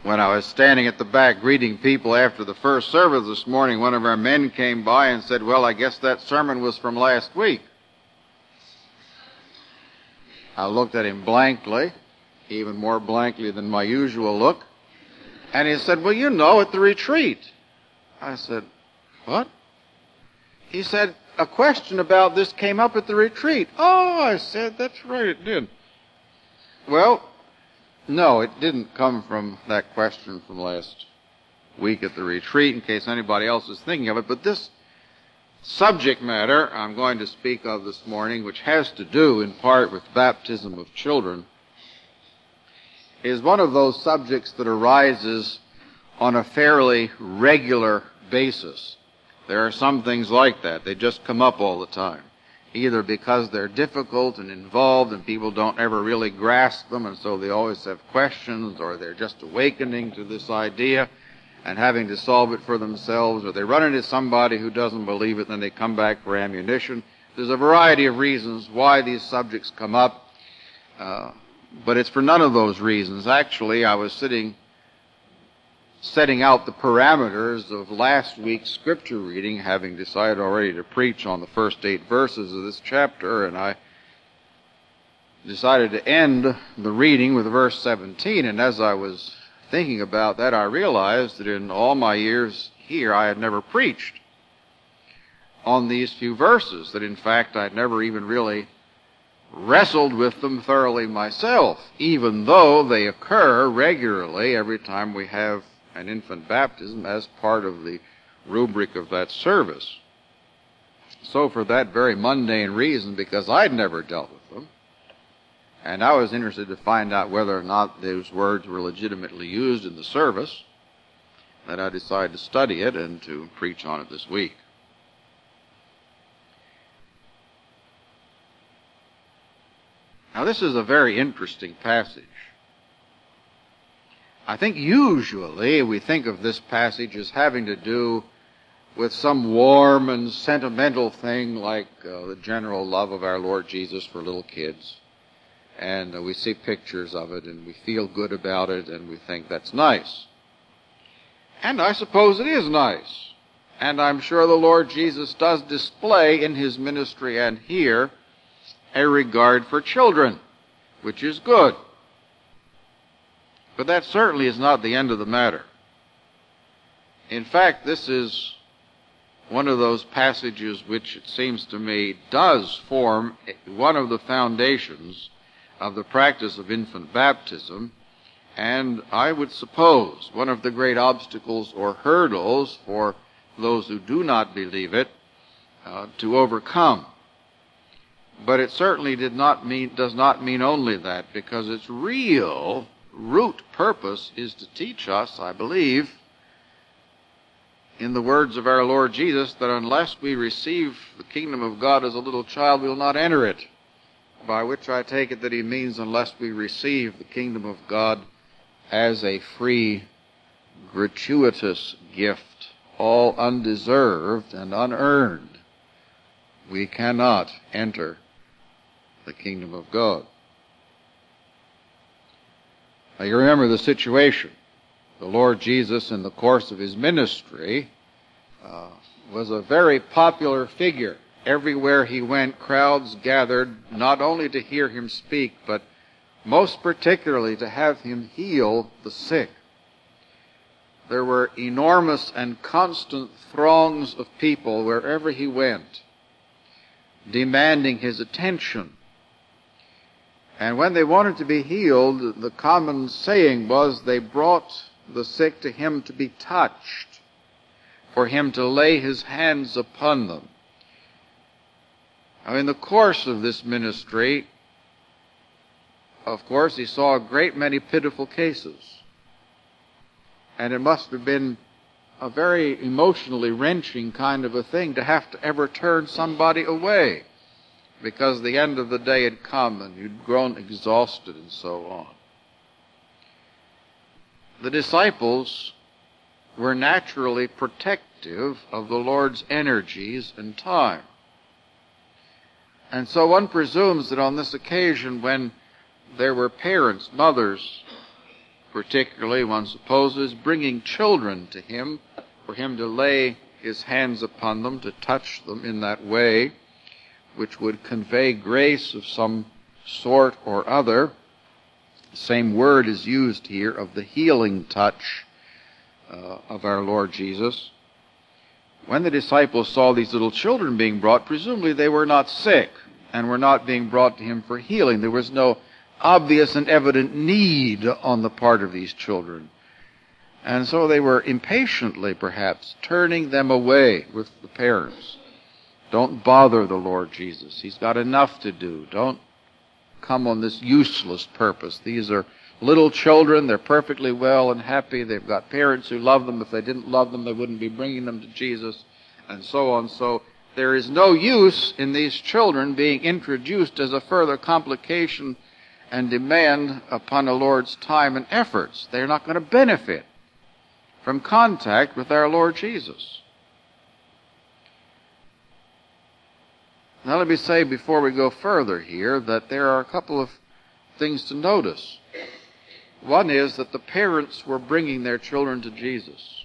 When I was standing at the back greeting people after the first service this morning, one of our men came by and said, "Well, I guess that sermon was from last week." I looked at him blankly, even more blankly than my usual look, and he said, "Well, you know, at the retreat." I said, "What?" He said, "A question about this came up at the retreat." "Oh," I said, "that's right, it did." Well, no, it didn't come from that question from last week at the retreat, in case anybody else is thinking of it. But this subject matter I'm going to speak of this morning, which has to do in part with baptism of children, is one of those subjects that arises on a fairly regular basis. There are some things like that. They just come up all the time, either because they're difficult and involved and people don't ever really grasp them, and so they always have questions, or they're just awakening to this idea and having to solve it for themselves, or they run into somebody who doesn't believe it and then they come back for ammunition. There's a variety of reasons why these subjects come up, but it's for none of those reasons. Actually, I was setting out the parameters of last week's scripture reading, having decided already to preach on the first 8 verses of this chapter, and I decided to end the reading with verse 17, and as I was thinking about that, I realized that in all my years here I had never preached on these few verses, that in fact I'd never even really wrestled with them thoroughly myself, even though they occur regularly every time we have an infant baptism as part of the rubric of that service. So for that very mundane reason, because I'd never dealt with them, and I was interested to find out whether or not those words were legitimately used in the service, that I decided to study it and to preach on it this week. Now this is a very interesting passage. I think usually we think of this passage as having to do with some warm and sentimental thing like the general love of our Lord Jesus for little kids. And we see pictures of it and we feel good about it and we think that's nice. And I suppose it is nice. And I'm sure the Lord Jesus does display in his ministry and here a regard for children, which is good. But that certainly is not the end of the matter. In fact, this is one of those passages which, it seems to me, does form one of the foundations of the practice of infant baptism, and I would suppose one of the great obstacles or hurdles for those who do not believe it to overcome. But it certainly does not mean only that, because its real root purpose is to teach us, I believe, in the words of our Lord Jesus, that unless we receive the kingdom of God as a little child, we will not enter it. By which I take it that he means unless we receive the kingdom of God as a free, gratuitous gift, all undeserved and unearned, we cannot enter the kingdom of God. Now you remember the situation. The Lord Jesus, in the course of his ministry, was a very popular figure. Everywhere he went, crowds gathered not only to hear him speak, but most particularly to have him heal the sick. There were enormous and constant throngs of people wherever he went, demanding his attention. And when they wanted to be healed, the common saying was they brought the sick to him to be touched, for him to lay his hands upon them. Now, in the course of this ministry, of course, he saw a great many pitiful cases. And it must have been a very emotionally wrenching kind of a thing to have to ever turn somebody away, because the end of the day had come and you'd grown exhausted and so on. The disciples were naturally protective of the Lord's energies and time. And so one presumes that on this occasion, when there were parents, mothers, particularly, one supposes, bringing children to him, for him to lay his hands upon them, to touch them in that way, which would convey grace of some sort or other. The same word is used here of the healing touch of our Lord Jesus. When the disciples saw these little children being brought, presumably they were not sick and were not being brought to him for healing. There was no obvious and evident need on the part of these children. And so they were impatiently, perhaps, turning them away with the parents. Don't bother the Lord Jesus. He's got enough to do. Don't come on this useless purpose. These are little children. They're perfectly well and happy. They've got parents who love them. If they didn't love them, they wouldn't be bringing them to Jesus, and so on. So there is no use in these children being introduced as a further complication and demand upon the Lord's time and efforts. They're not going to benefit from contact with our Lord Jesus. Now let me say before we go further here that there are a couple of things to notice. One is that the parents were bringing their children to Jesus.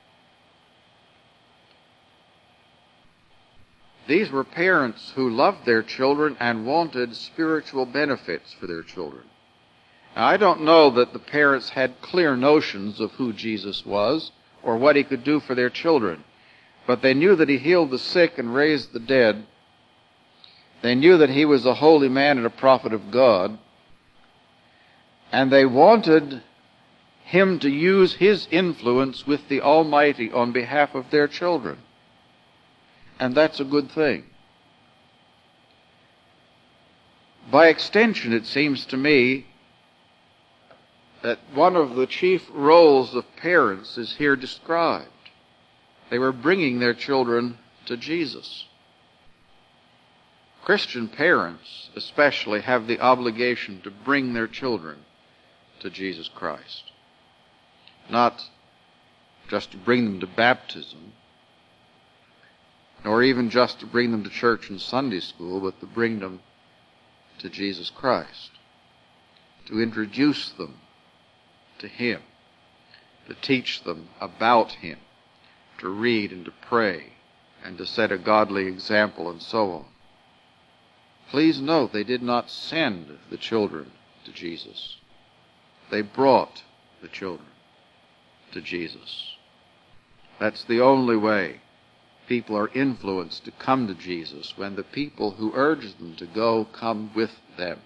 These were parents who loved their children and wanted spiritual benefits for their children. Now, I don't know that the parents had clear notions of who Jesus was or what he could do for their children, but they knew that he healed the sick and raised the dead. They knew that he was a holy man and a prophet of God, and they wanted him to use his influence with the Almighty on behalf of their children. And that's a good thing. By extension, it seems to me that one of the chief roles of parents is here described. They were bringing their children to Jesus. Christian parents especially have the obligation to bring their children to Jesus Christ. Not just to bring them to baptism, nor even just to bring them to church and Sunday school, but to bring them to Jesus Christ, to introduce them to him, to teach them about him, to read and to pray, and to set a godly example, and so on. Please note, they did not send the children to Jesus. They brought the children to Jesus. That's the only way people are influenced to come to Jesus, when the people who urge them to go come with them.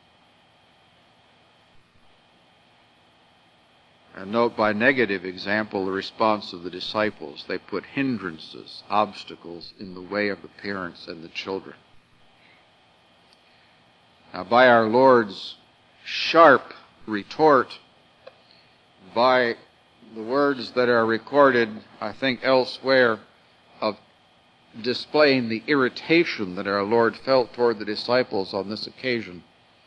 And note, by negative example, the response of the disciples. They put hindrances, obstacles in the way of the parents and the children. Now, by our Lord's sharp retort, by the words that are recorded, I think, elsewhere, of displaying the irritation that our Lord felt toward the disciples on this occasion,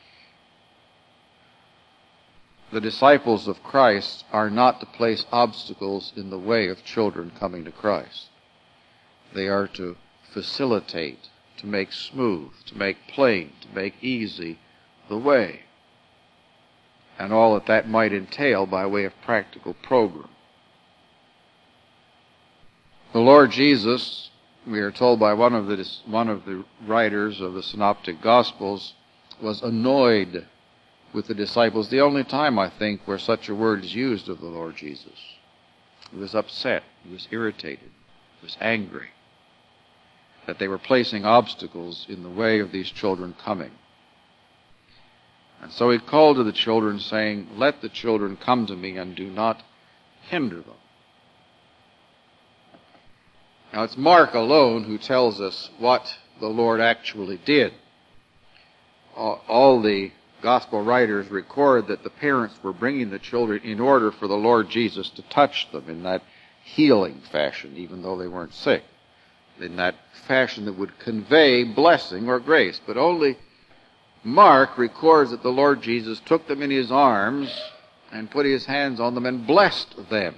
the disciples of Christ are not to place obstacles in the way of children coming to Christ. They are to facilitate, to make smooth, to make plain, to make easy the way, and all that that might entail by way of practical program. The Lord Jesus, we are told by one of the writers of the Synoptic Gospels, was annoyed with the disciples. The only time, I think, where such a word is used of the Lord Jesus. He was upset. He was irritated. He was angry that they were placing obstacles in the way of these children coming. And so he called to the children, saying, "Let the children come to me, and do not hinder them." Now, it's Mark alone who tells us what the Lord actually did. All the Gospel writers record that the parents were bringing the children in order for the Lord Jesus to touch them in that healing fashion, even though they weren't sick, in that fashion that would convey blessing or grace. But only Mark records that the Lord Jesus took them in his arms and put his hands on them and blessed them.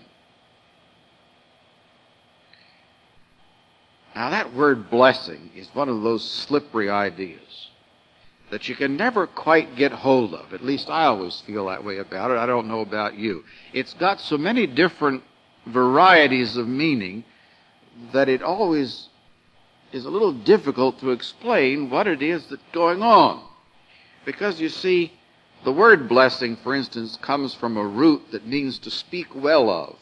Now, that word blessing is one of those slippery ideas. that you can never quite get hold of. At least I always feel that way about it. I don't know about you. It's got so many different varieties of meaning that it always is a little difficult to explain what it is that's going on. Because you see, the word blessing, for instance, comes from a root that means to speak well of.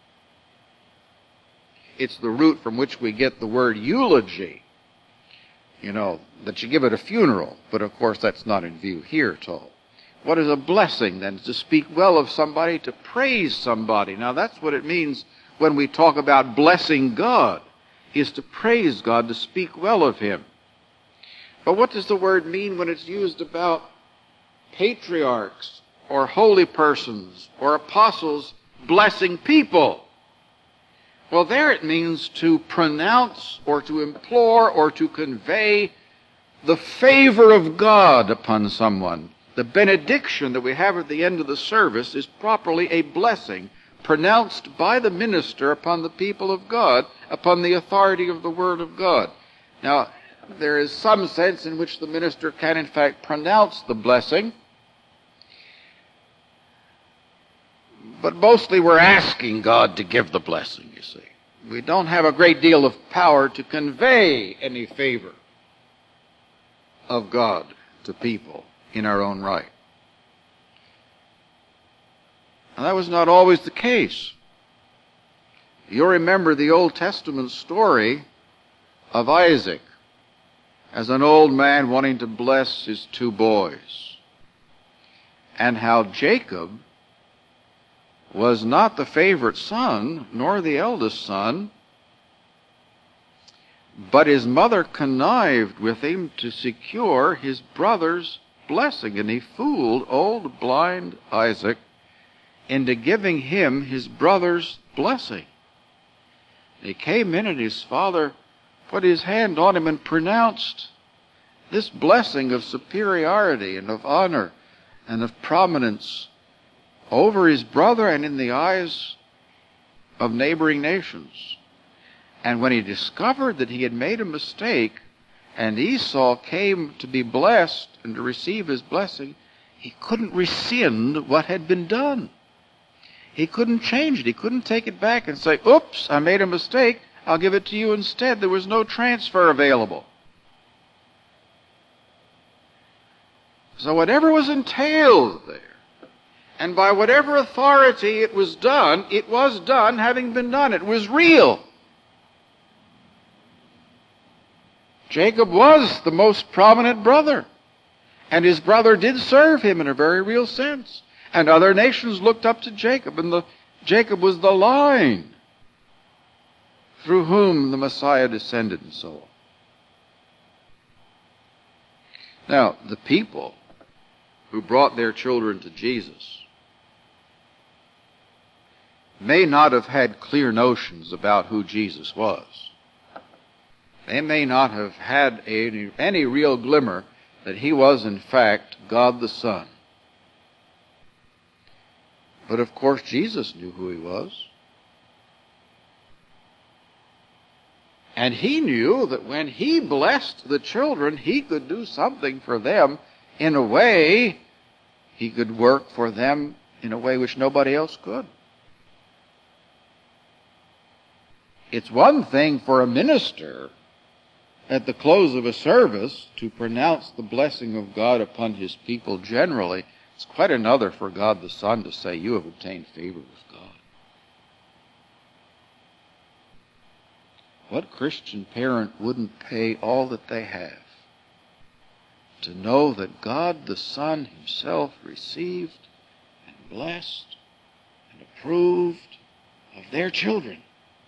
It's the root from which we get the word eulogy. You know, that you give at a funeral, but of course that's not in view here at all. What is a blessing then? To speak well of somebody, to praise somebody. Now that's what it means when we talk about blessing God, is to praise God, to speak well of Him. But what does the word mean when it's used about patriarchs or holy persons or apostles blessing people? Well, there it means to pronounce or to implore or to convey the favor of God upon someone. The benediction that we have at the end of the service is properly a blessing pronounced by the minister upon the people of God, upon the authority of the Word of God. Now, there is some sense in which the minister can in fact pronounce the blessing, but mostly we're asking God to give the blessing, you see. We don't have a great deal of power to convey any favor of God to people in our own right. Now, that was not always the case. You'll remember the Old Testament story of Isaac as an old man wanting to bless his two boys, and how Jacob was not the favorite son, nor the eldest son, but his mother connived with him to secure his brother's blessing, and he fooled old blind Isaac into giving him his brother's blessing. He came in and his father put his hand on him and pronounced this blessing of superiority and of honor and of prominence over his brother and in the eyes of neighboring nations. And when he discovered that he had made a mistake, and Esau came to be blessed and to receive his blessing, he couldn't rescind what had been done. He couldn't change it. He couldn't take it back and say, oops, I made a mistake, I'll give it to you instead. There was no transfer available. So whatever was entailed there, and by whatever authority it was done having been done. It was real. Jacob was the most prominent brother, and his brother did serve him in a very real sense. And other nations looked up to Jacob, and Jacob was the line through whom the Messiah descended and so on. Now, the people who brought their children to Jesus may not have had clear notions about who Jesus was. They may not have had any real glimmer that he was in fact God the Son. But of course Jesus knew who he was. And he knew that when he blessed the children, he could do something for them in a way, he could work for them in a way which nobody else could. It's one thing for a minister at the close of a service to pronounce the blessing of God upon his people generally. It's quite another for God the Son to say, you have obtained favor with God. What Christian parent wouldn't pay all that they have to know that God the Son himself received and blessed and approved of their children,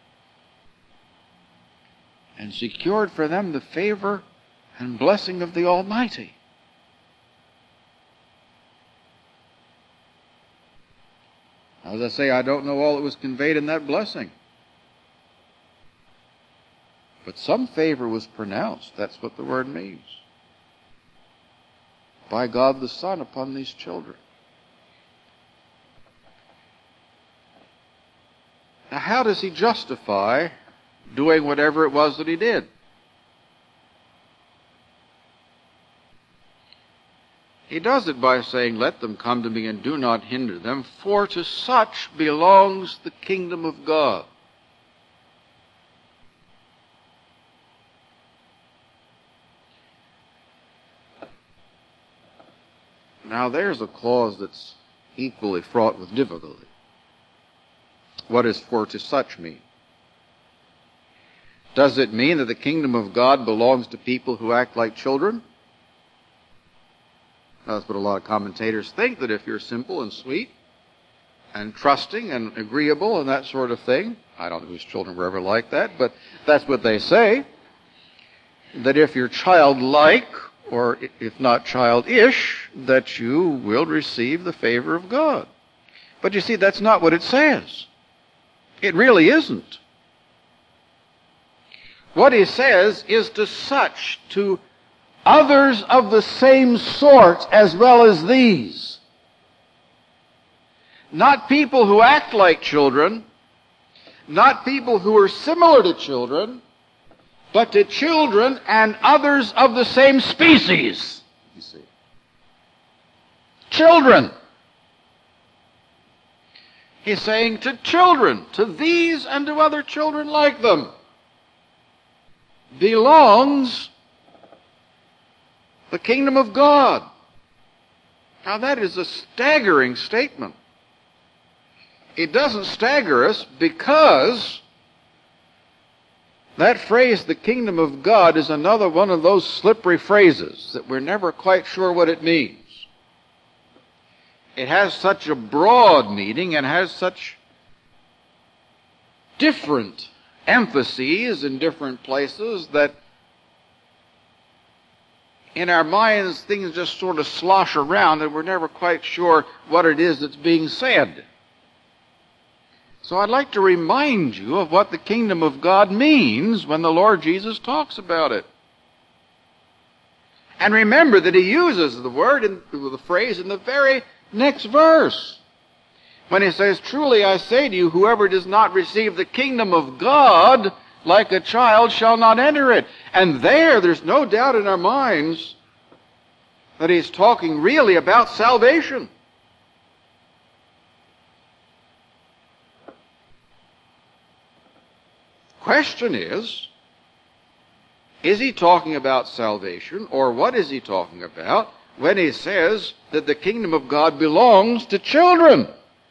and secured for them the favor and blessing of the Almighty? As I say, I don't know all that was conveyed in that blessing. But some favor was pronounced. That's what the word means. By God the Son upon these children. Now, how does he justify doing whatever it was that he did? He does it by saying, let them come to me and do not hinder them, for to such belongs the kingdom of God. Now there's a clause that's equally fraught with difficulty. What does for to such mean? Does it mean that the kingdom of God belongs to people who act like children? That's what a lot of commentators think, that if you're simple and sweet and trusting and agreeable and that sort of thing, I don't know whose children were ever like that, but that's what they say, that if you're childlike, or if not childish, that you will receive the favor of God. But you see, that's not what it says. It really isn't. What he says is to such, to others of the same sort as well as these. Not people who act like children, not people who are similar to children, but to children and others of the same species. You see. Children. He's saying to children, to these and to other children like them, belongs the kingdom of God. Now that is a staggering statement. It doesn't stagger us because that phrase, the kingdom of God, is another one of those slippery phrases that we're never quite sure what it means. It has such a broad meaning and has such different emphases in different places that in our minds things just sort of slosh around and we're never quite sure what it is that's being said. So I'd like to remind you of what the kingdom of God means when the Lord Jesus talks about it. And remember that he uses the word, the phrase in the very next verse. When he says, truly I say to you, whoever does not receive the kingdom of God like a child shall not enter it. And there's no doubt in our minds that he's talking really about salvation. Question is he talking about salvation, or what is he talking about when he says that the kingdom of God belongs to children?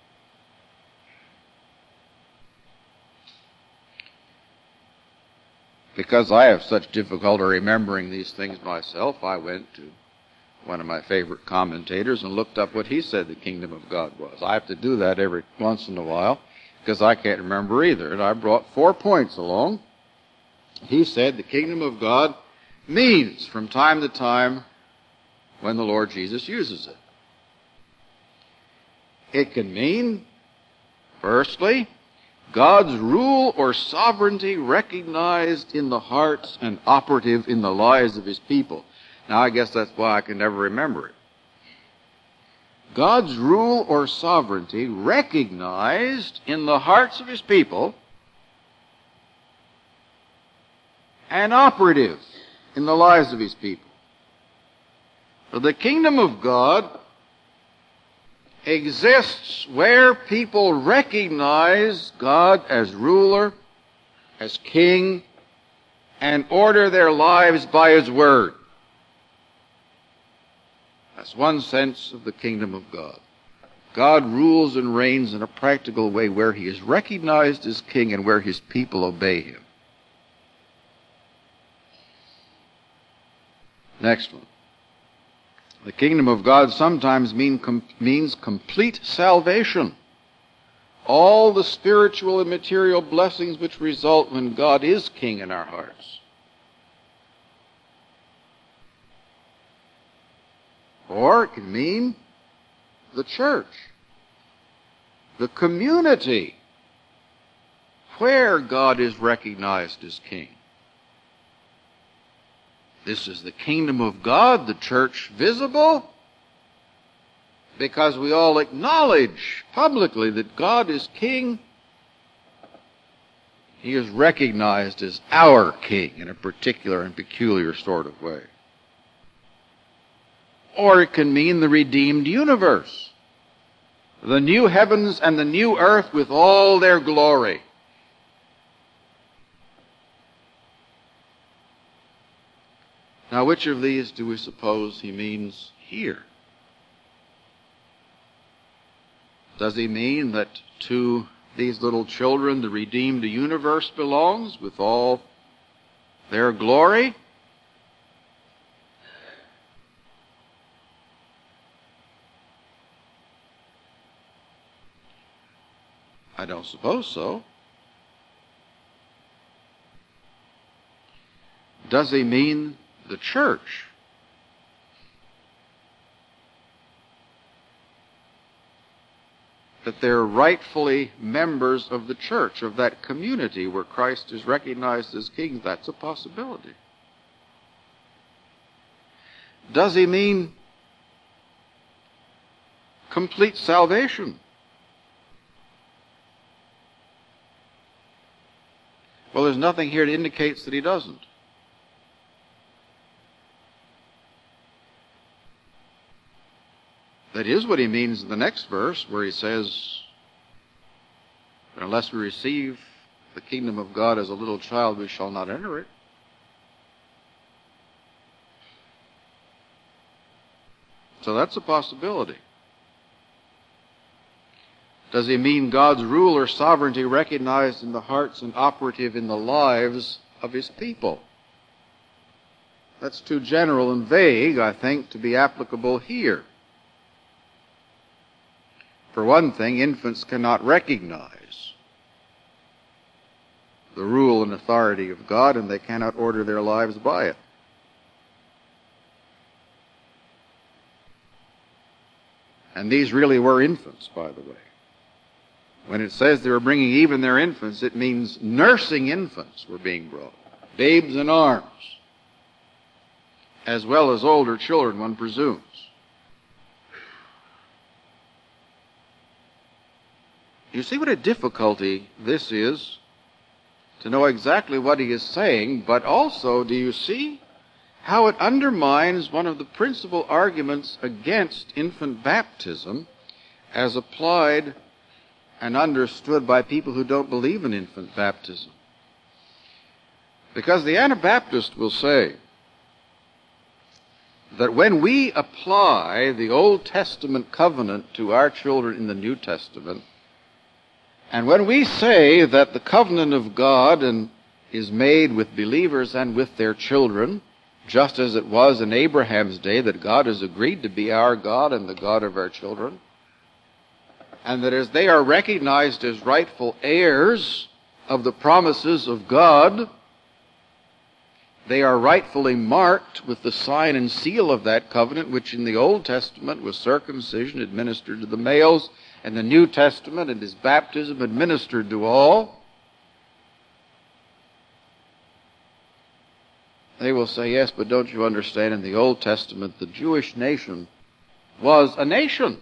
Because I have such difficulty remembering these things myself, I went to one of my favorite commentators and looked up what he said the kingdom of God was. I have to do that every once in a while because I can't remember either. And I brought 4 points along. He said the kingdom of God means from time to time when the Lord Jesus uses it. It can mean, firstly, God's rule or sovereignty recognized in the hearts and operative in the lives of his people. Now, I guess that's why I can never remember it. God's rule or sovereignty recognized in the hearts of his people and operative in the lives of his people. So the kingdom of God exists where people recognize God as ruler, as king, and order their lives by his word. That's one sense of the kingdom of God. God rules and reigns in a practical way where he is recognized as king and where his people obey him. Next one. The kingdom of God sometimes means complete salvation. All the spiritual and material blessings which result when God is king in our hearts. Or it can mean the church, the community, where God is recognized as king. This is the kingdom of God, the church visible, because we all acknowledge publicly that God is king. He is recognized as our king in a particular and peculiar sort of way. or it can mean the redeemed universe. The new heavens and the new earth with all their glory. Now, which of these do we suppose he means here? Does he mean that to these little children the redeemed universe belongs with all their glory? I don't suppose so. Does he mean the church? That they're rightfully members of the church, of that community where Christ is recognized as king? That's a possibility. Does he mean complete salvation? Well, there's nothing here that indicates that he doesn't. That is what he means in the next verse, where he says, unless we receive the kingdom of God as a little child, we shall not enter it. So that's a possibility. Does he mean God's rule or sovereignty recognized in the hearts and operative in the lives of his people? That's too general and vague, I think, to be applicable here. For one thing, infants cannot recognize the rule and authority of God, and they cannot order their lives by it. And these really were infants, by the way. When it says they were bringing even their infants, it means nursing infants were being brought. Babes in arms, as well as older children, one presumes. You see what a difficulty this is to know exactly what he is saying, but also, do you see how it undermines one of the principal arguments against infant baptism as applied and understood by people who don't believe in infant baptism? Because the Anabaptist will say that when we apply the Old Testament covenant to our children in the New Testament, and when we say that the covenant of God is made with believers and with their children, just as it was in Abraham's day, that God has agreed to be our God and the God of our children, and that as they are recognized as rightful heirs of the promises of God, they are rightfully marked with the sign and seal of that covenant, which in the Old Testament was circumcision administered to the males, and the New Testament and his baptism administered to all. They will say, yes, but don't you understand, in the Old Testament the Jewish nation was a nation.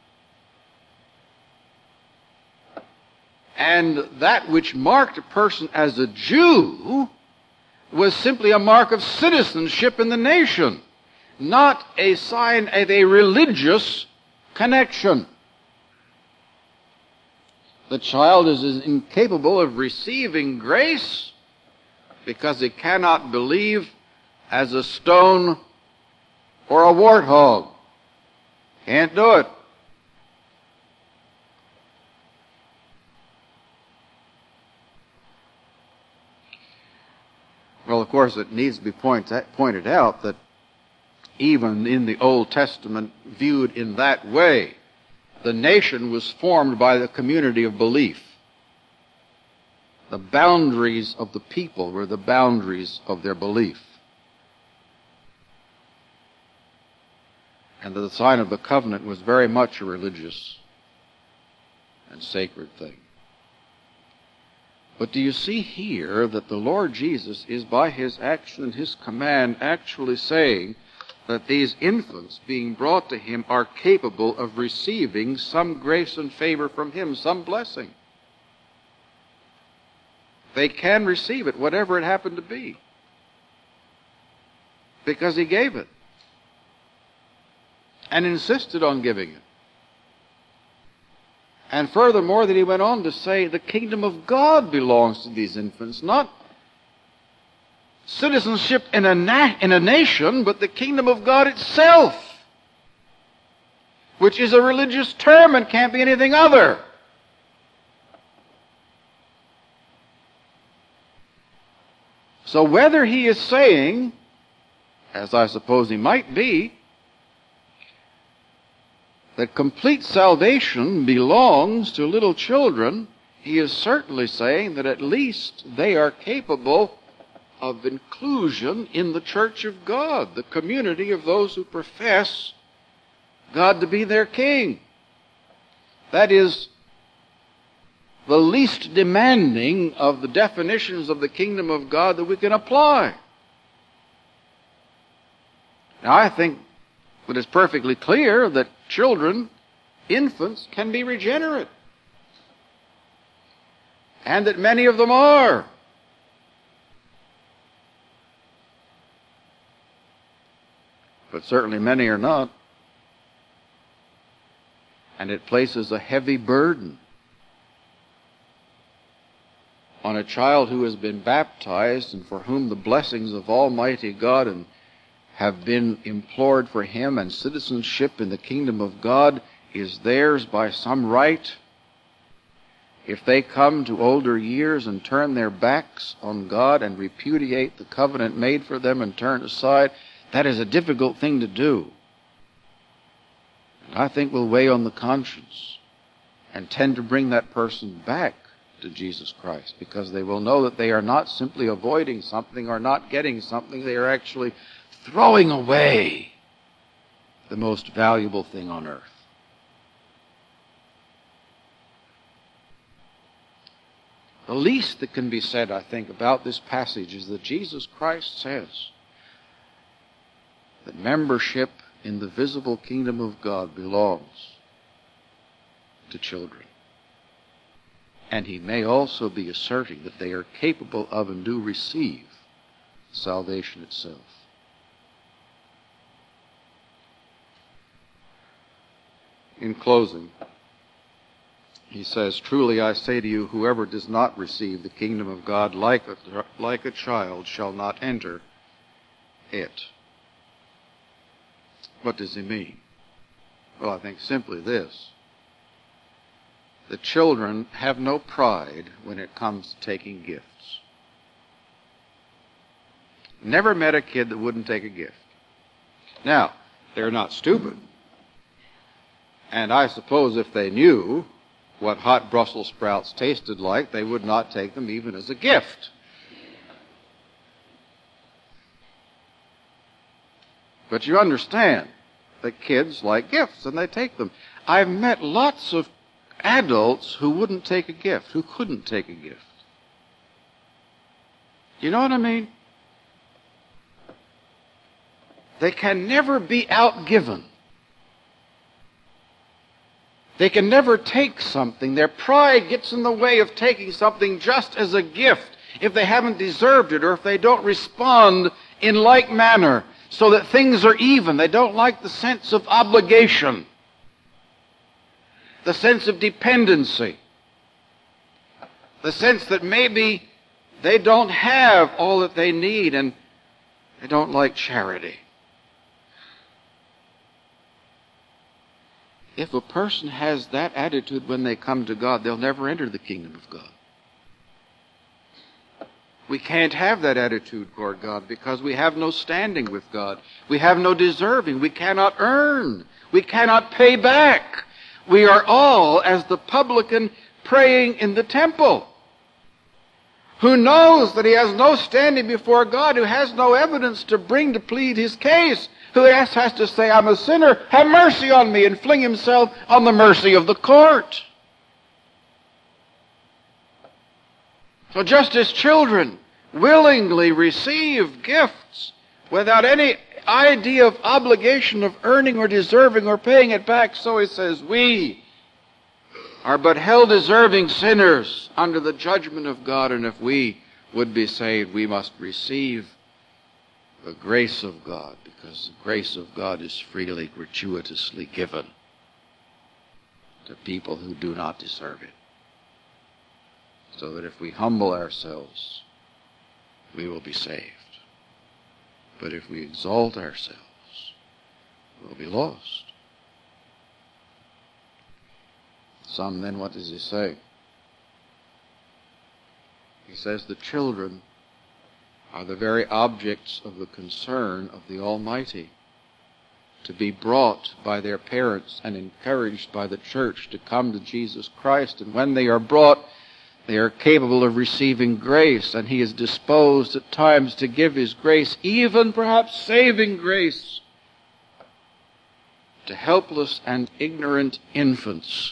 And that which marked a person as a Jew was simply a mark of citizenship in the nation, not a sign of a religious connection. The child is incapable of receiving grace because he cannot believe as a stone or a warthog. Can't do it. Well, of course, it needs to be pointed out that even in the Old Testament, viewed in that way, the nation was formed by the community of belief. The boundaries of the people were the boundaries of their belief. And the sign of the covenant was very much a religious and sacred thing. But do you see here that the Lord Jesus is, by his action and his command, actually saying that these infants being brought to him are capable of receiving some grace and favor from him, some blessing. They can receive it, whatever it happened to be, because he gave it. and insisted on giving it. And furthermore, that he went on to say the kingdom of God belongs to these infants, not citizenship in a nation, but the kingdom of God itself, which is a religious term and can't be anything other. So whether he is saying, as I suppose he might be, that complete salvation belongs to little children, he is certainly saying that at least they are capable of inclusion in the church of God, the community of those who profess God to be their king. That is the least demanding of the definitions of the kingdom of God that we can apply. Now, I think that it's perfectly clear that children, infants, can be regenerate, and that many of them are. But certainly many are not. And it places a heavy burden on a child who has been baptized and for whom the blessings of Almighty God and have been implored for him, and citizenship in the kingdom of God is theirs by some right. If they come to older years and turn their backs on God and repudiate the covenant made for them and turn aside, that is a difficult thing to do. And I think will weigh on the conscience and tend to bring that person back to Jesus Christ, because they will know that they are not simply avoiding something or not getting something, they are actually throwing away the most valuable thing on earth. The least that can be said, I think, about this passage is that Jesus Christ says that membership in the visible kingdom of God belongs to children. And he may also be asserting that they are capable of and do receive salvation itself. In closing, he says, "Truly I say to you, whoever does not receive the kingdom of God like a child shall not enter it." What does he mean? Well, I think simply this. The children have no pride when it comes to taking gifts. Never met a kid that wouldn't take a gift. Now, they're not stupid. And I suppose if they knew what hot Brussels sprouts tasted like, they would not take them even as a gift. But you understand that kids like gifts, and they take them. I've met lots of adults who wouldn't take a gift, who couldn't take a gift. You know what I mean? They can never be outgiven. They can never take something. Their pride gets in the way of taking something just as a gift if they haven't deserved it or if they don't respond in like manner so that things are even. They don't like the sense of obligation, the sense of dependency, the sense that maybe they don't have all that they need, and they don't like charity. If a person has that attitude when they come to God, they'll never enter the kingdom of God. We can't have that attitude toward God because we have no standing with God. We have no deserving. We cannot earn. We cannot pay back. We are all as the publican praying in the temple, who knows that he has no standing before God, who has no evidence to bring to plead his case, who has to say, "I'm a sinner, have mercy on me," and fling himself on the mercy of the court. So just as children willingly receive gifts without any idea of obligation of earning or deserving or paying it back, so he says, we are but held deserving sinners under the judgment of God, and if we would be saved, we must receive the grace of God, because the grace of God is freely, gratuitously given to people who do not deserve it. So that if we humble ourselves, we will be saved. But if we exalt ourselves, we'll be lost. Son, then what does he say? He says the children are the very objects of the concern of the Almighty, to be brought by their parents and encouraged by the church to come to Jesus Christ. And when they are brought, they are capable of receiving grace, and he is disposed at times to give his grace, even perhaps saving grace, to helpless and ignorant infants.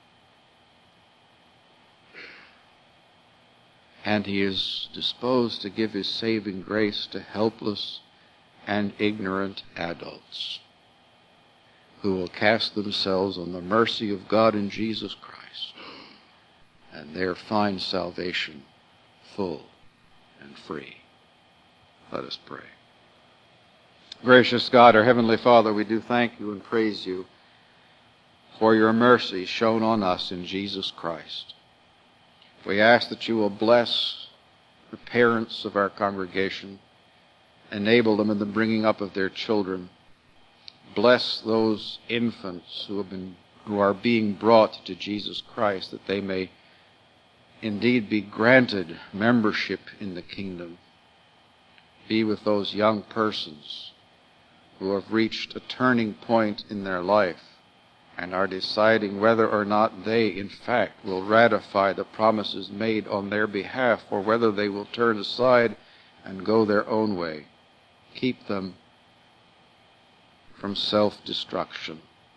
And he is disposed to give his saving grace to helpless and ignorant adults who will cast themselves on the mercy of God in Jesus Christ and there find salvation full and free. Let us pray. Gracious God, our Heavenly Father, we do thank you and praise you for your mercy shown on us in Jesus Christ. We ask that you will bless the parents of our congregation, enable them in the bringing up of their children. Bless those infants who are being brought to Jesus Christ, that they may indeed be granted membership in the kingdom. Be with those young persons who have reached a turning point in their life and are deciding whether or not they, in fact, will ratify the promises made on their behalf, or whether they will turn aside and go their own way. Keep them from self-destruction.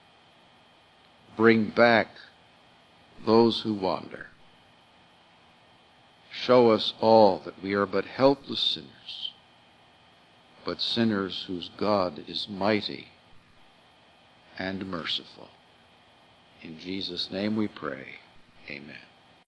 Bring back those who wander. Show us all that we are but helpless sinners, but sinners whose God is mighty and merciful. In Jesus' name we pray. Amen.